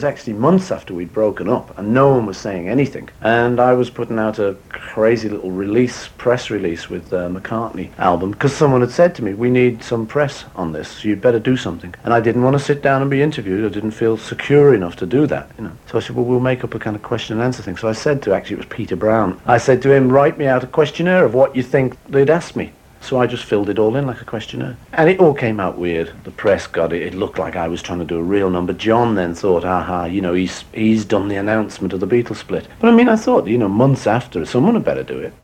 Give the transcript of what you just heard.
It was actually months after we'd broken up and no one was saying anything. And I was putting out a crazy little press release with the McCartney album, because someone had said to me, we need some press on this, so you'd better do something. And I didn't want to sit down and be interviewed. I didn't feel secure enough to do that, you know. So I said, well, we'll make up a kind of question and answer thing. So I said to, actually it was Peter Brown, I said to him, write me out a questionnaire of what you think they'd ask me. So I just filled it all in like a questionnaire. And it all came out weird. The press got it. It looked like I was trying to do a real number. John then thought, aha, you know, he's done the announcement of the Beatles split. But I mean, I thought, you know, months after, someone had better do it.